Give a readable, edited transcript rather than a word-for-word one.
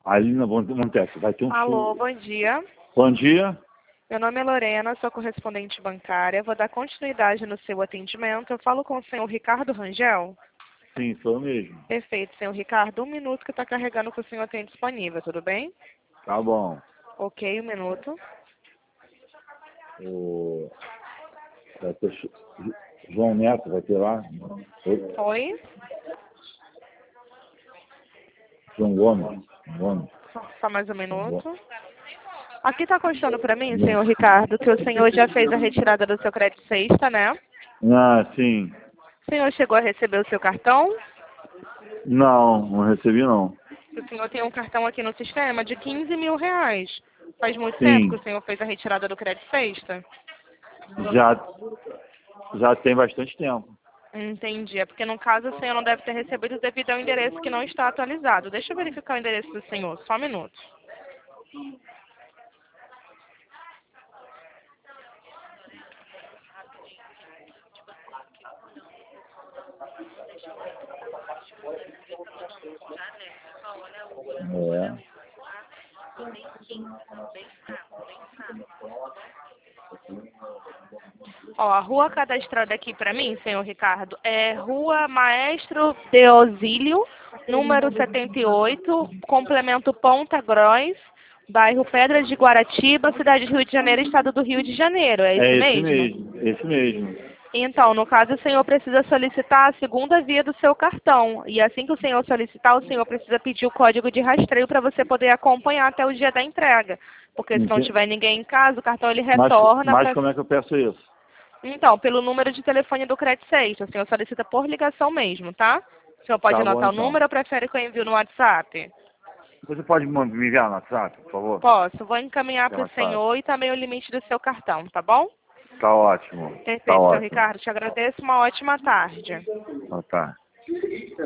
Alina Montex, vai ter um Alô, show. bom dia. Bom dia. Meu nome é Lorena, sou correspondente bancária. Vou dar continuidade no seu atendimento. Eu falo com o senhor Ricardo Rangel? Sim, sou eu mesmo. Perfeito, senhor Ricardo. 1 minuto que está carregando que o senhor tem disponível, tudo bem? Tá bom. Ok, 1 minuto. Vai ter João Neto, vai ter lá. Oi? João Gomes. Só mais 1 minuto. Aqui está constando para mim, senhor Ricardo, que o senhor já fez a retirada do seu crédito sexta, né? Ah, sim. O senhor chegou a receber o seu cartão? Não recebi não. O senhor tem um cartão aqui no sistema de 15 mil reais. Faz muito tempo Sim. que o senhor fez a retirada do crédito sexta? Já tem bastante tempo. Entendi. É porque no caso o senhor não deve ter recebido devido ao endereço que não está atualizado. Deixa eu verificar o endereço do senhor. Só 1 minuto. É. Ó, a rua cadastrada aqui para mim, senhor Ricardo, é Rua Maestro Deosílio, número 78, complemento Ponta Gross, bairro Pedra de Guaratiba, cidade do Rio de Janeiro, estado do Rio de Janeiro. É esse mesmo? Esse mesmo. Então, no caso, o senhor precisa solicitar a segunda via do seu cartão. E assim que o senhor solicitar, o senhor precisa pedir o código de rastreio para você poder acompanhar até o dia da entrega. Porque se não tiver ninguém em casa, o cartão ele retorna. Mas como é que eu peço isso? Então, pelo número de telefone do Crédito Sexta, o senhor solicita por ligação mesmo, tá? O senhor pode Tá bom, anotar o então. número ou prefere que eu envie no WhatsApp? Você pode me enviar no WhatsApp, por favor? Posso. Vou encaminhar É para o mais fácil. senhor e também o limite do seu cartão, tá bom? Tá ótimo. Perfeito, Tá senhor ótimo. Ricardo. Te agradeço. Uma ótima tarde. Tá.